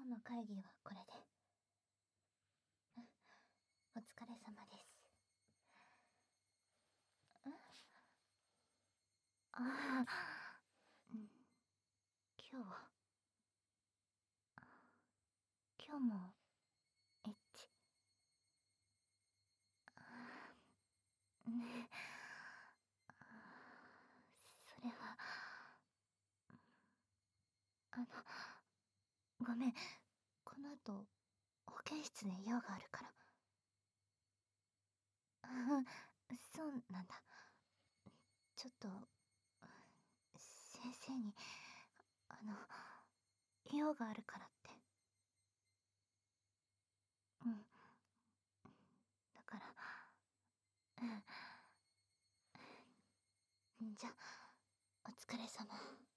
日の会議はこれで。お疲れ様です。ああ、今日もエッチ。ねえ、それは、ごめん。この後、保健室で用があるから。そうなんだ。ちょっと、先生に、用があるからって。うん。だから、じゃ、お疲れ様。